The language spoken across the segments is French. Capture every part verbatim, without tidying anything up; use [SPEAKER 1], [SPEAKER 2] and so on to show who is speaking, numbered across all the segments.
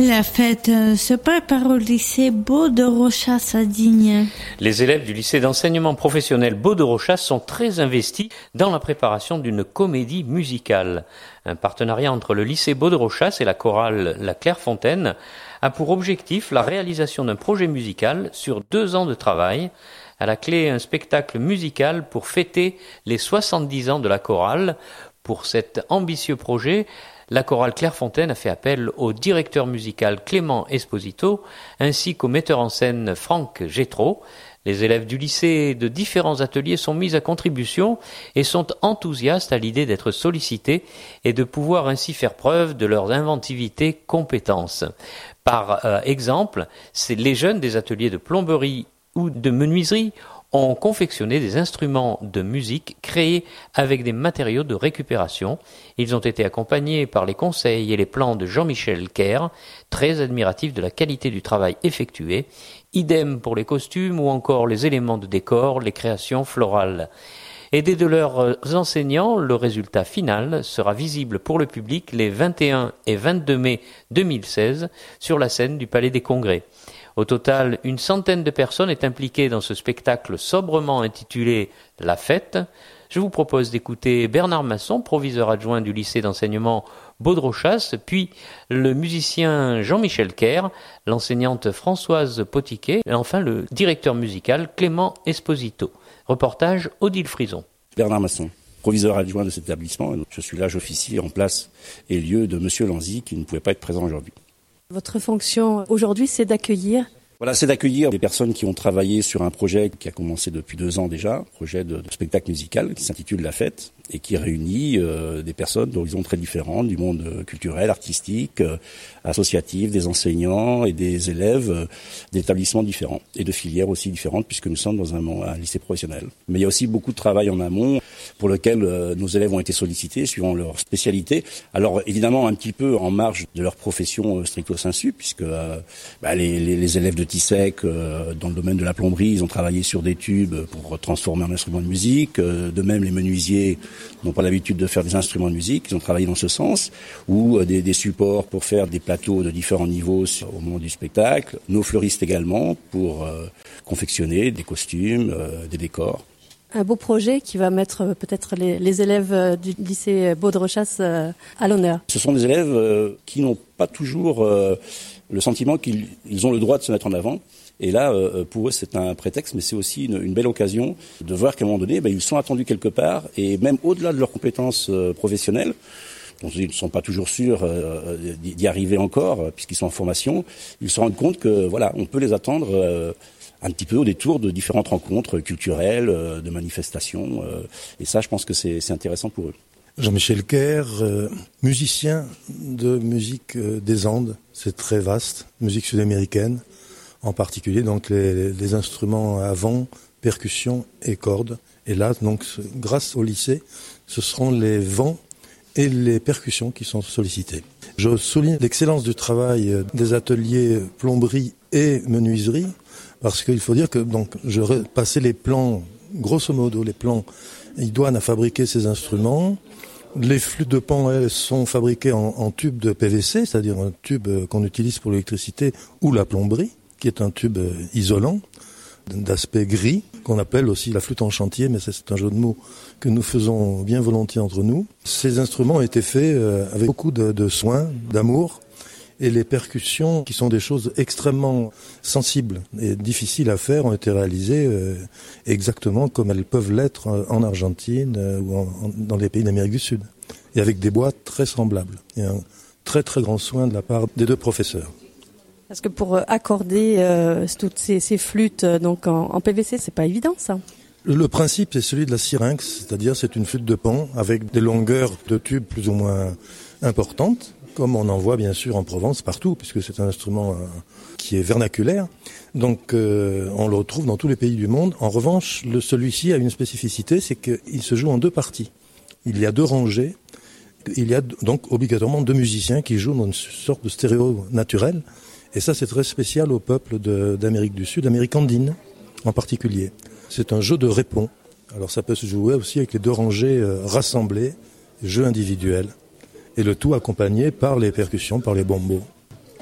[SPEAKER 1] La fête euh, se prépare au lycée Beau de Rochas à Digne.
[SPEAKER 2] Les élèves du lycée d'enseignement professionnel Beau de Rochas sont très investis dans la préparation d'une comédie musicale. Un partenariat entre le lycée Beau de Rochas et la chorale La Clairefontaine a pour objectif la réalisation d'un projet musical sur deux ans de travail. À la clé, un spectacle musical pour fêter les soixante-dix ans de la chorale. Pour cet ambitieux projet, la chorale Clairefontaine a fait appel au directeur musical Clément Esposito ainsi qu'au metteur en scène Franck Gétraud. Les élèves du lycée de différents ateliers sont mis à contribution et sont enthousiastes à l'idée d'être sollicités et de pouvoir ainsi faire preuve de leur inventivité, compétences. Par euh, exemple, c'est les jeunes des ateliers de plomberie ou de menuiserie ont confectionné des instruments de musique créés avec des matériaux de récupération. Ils ont été accompagnés par les conseils et les plans de Jean-Michel Kerr, très admiratif de la qualité du travail effectué. Idem pour les costumes ou encore les éléments de décor, les créations florales. Aidés de leurs enseignants, le résultat final sera visible pour le public les vingt et un et vingt-deux mai deux mille seize sur la scène du Palais des Congrès. Au total, une centaine de personnes est impliquée dans ce spectacle sobrement intitulé « La Fête ». Je vous propose d'écouter Bernard Masson, proviseur adjoint du lycée d'enseignement Beau de Rochas, puis le musicien Jean-Michel Kerr, l'enseignante Françoise Potiquet, et enfin le directeur musical Clément Esposito. Reportage Odile Frison.
[SPEAKER 3] Bernard Masson, proviseur adjoint de cet établissement. Je suis là, j'officie en place et lieu de Monsieur Lanzy qui ne pouvait pas être présent aujourd'hui.
[SPEAKER 4] Votre fonction aujourd'hui, c'est d'accueillir
[SPEAKER 3] Voilà, c'est d'accueillir des personnes qui ont travaillé sur un projet qui a commencé depuis deux ans déjà, un projet de, de spectacle musical qui s'intitule La Fête et qui réunit euh, des personnes d'horizons très différents, du monde culturel, artistique, euh, associatif, des enseignants et des élèves euh, d'établissements différents et de filières aussi différentes puisque nous sommes dans un, un lycée professionnel. Mais il y a aussi beaucoup de travail en amont pour lequel euh, nos élèves ont été sollicités suivant leur spécialité. Alors évidemment un petit peu en marge de leur profession euh, stricto sensu puisque euh, bah, les, les, les élèves de Tissec, euh, dans le domaine de la plomberie, ils ont travaillé sur des tubes pour transformer en instruments de musique. Euh, de même, les menuisiers n'ont pas l'habitude de faire des instruments de musique, ils ont travaillé dans ce sens. Ou euh, des, des supports pour faire des plateaux de différents niveaux sur, au moment du spectacle. Nos fleuristes également pour euh, confectionner des costumes, euh, des décors.
[SPEAKER 4] Un beau projet qui va mettre euh, peut-être les, les élèves du lycée Beau de Rochas euh, à l'honneur.
[SPEAKER 3] Ce sont des élèves euh, qui n'ont pas toujours euh, le sentiment qu'ils ils ont le droit de se mettre en avant. Et là, euh, pour eux, c'est un prétexte, mais c'est aussi une, une belle occasion de voir qu'à un moment donné, ben, ils sont attendus quelque part, et même au-delà de leurs compétences euh, professionnelles, dont ils ne sont pas toujours sûrs euh, d'y arriver encore, euh, puisqu'ils sont en formation, ils se rendent compte que voilà, on peut les attendre euh, un petit peu au détour de différentes rencontres culturelles, euh, de manifestations, euh, et ça, je pense que c'est, c'est intéressant pour eux.
[SPEAKER 5] Jean-Michel Kerr, euh, musicien de musique euh, des Andes, c'est très vaste, musique sud-américaine, en particulier donc les, les instruments à vent, percussions et cordes. Et là, donc, grâce au lycée, ce seront les vents et les percussions qui sont sollicités. Je souligne l'excellence du travail des ateliers plomberie et menuiserie, parce qu'il faut dire que donc je repassais les plans, grosso modo les plans idoines à fabriquer ces instruments. Les flûtes de pan, elles, sont fabriquées en, en tube de P V C, c'est-à-dire un tube qu'on utilise pour l'électricité ou la plomberie, qui est un tube isolant, d'aspect gris, qu'on appelle aussi la flûte en chantier, mais c'est un jeu de mots que nous faisons bien volontiers entre nous. Ces instruments ont été faits avec beaucoup de, de soin, d'amour, et les percussions, qui sont des choses extrêmement sensibles et difficiles à faire, ont été réalisées euh, exactement comme elles peuvent l'être en Argentine euh, ou en, en, dans les pays d'Amérique du Sud, et avec des bois très semblables. Il y a un très très grand soin de la part des deux professeurs.
[SPEAKER 4] Parce que pour accorder euh, toutes ces, ces flûtes donc en, en P V C, c'est pas évident ça.
[SPEAKER 5] Le, le principe c'est celui de la syrinx, c'est-à-dire c'est une flûte de pan avec des longueurs de tubes plus ou moins importantes, comme on en voit bien sûr en Provence partout, puisque c'est un instrument euh, qui est vernaculaire. Donc euh, on le retrouve dans tous les pays du monde. En revanche, le, celui-ci a une spécificité, c'est qu'il se joue en deux parties. Il y a deux rangées. Il y a donc obligatoirement deux musiciens qui jouent dans une sorte de stéréo naturel. Et ça, c'est très spécial au peuple de, d'Amérique du Sud, Amérique andine en particulier. C'est un jeu de répons. Alors ça peut se jouer aussi avec les deux rangées euh, rassemblées, jeu individuel. Et le tout accompagné par les percussions, par les bombos.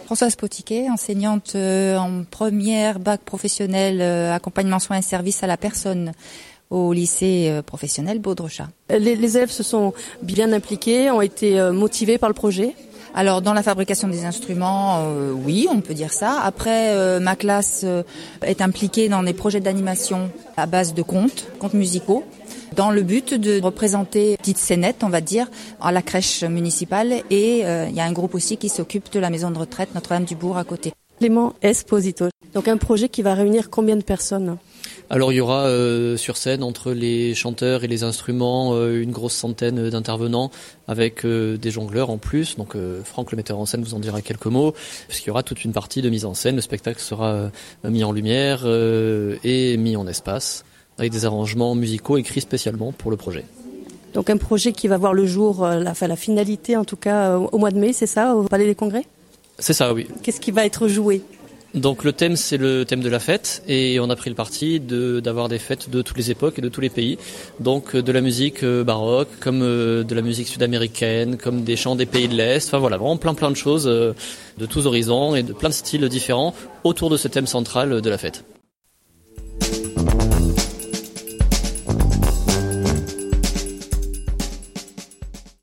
[SPEAKER 6] Françoise Potiquet, enseignante en première bac professionnel accompagnement soins et services à la personne au lycée professionnel Baudrechat.
[SPEAKER 4] Les, les élèves se sont bien impliqués, ont été motivés par le projet.
[SPEAKER 6] Alors dans la fabrication des instruments, euh, oui, on peut dire ça. Après, euh, ma classe euh, est impliquée dans des projets d'animation à base de contes, contes musicaux, dans le but de représenter petite scénette, on va dire, à la crèche municipale. Et euh, il y a un groupe aussi qui s'occupe de la maison de retraite Notre-Dame-du-Bourg à côté.
[SPEAKER 4] Clément Esposito. Donc un projet qui va réunir combien de personnes ?
[SPEAKER 7] Alors il y aura euh, sur scène entre les chanteurs et les instruments euh, une grosse centaine d'intervenants avec euh, des jongleurs en plus. Donc euh, Franck le metteur en scène vous en dira quelques mots puisqu'il y aura toute une partie de mise en scène. Le spectacle sera euh, mis en lumière euh, et mis en espace avec des arrangements musicaux écrits spécialement pour le projet.
[SPEAKER 4] Donc un projet qui va voir le jour, euh, la, enfin, la finalité en tout cas euh, au mois de mai, c'est ça, au Palais des Congrès ?
[SPEAKER 7] C'est ça, oui.
[SPEAKER 4] Qu'est-ce qui va être joué ?
[SPEAKER 7] Donc le thème c'est le thème de la fête et on a pris le parti de d'avoir des fêtes de toutes les époques et de tous les pays. Donc de la musique baroque, comme de la musique sud-américaine, comme des chants des pays de l'Est. Enfin voilà, vraiment plein plein de choses de tous horizons et de plein de styles différents autour de ce thème central de la fête.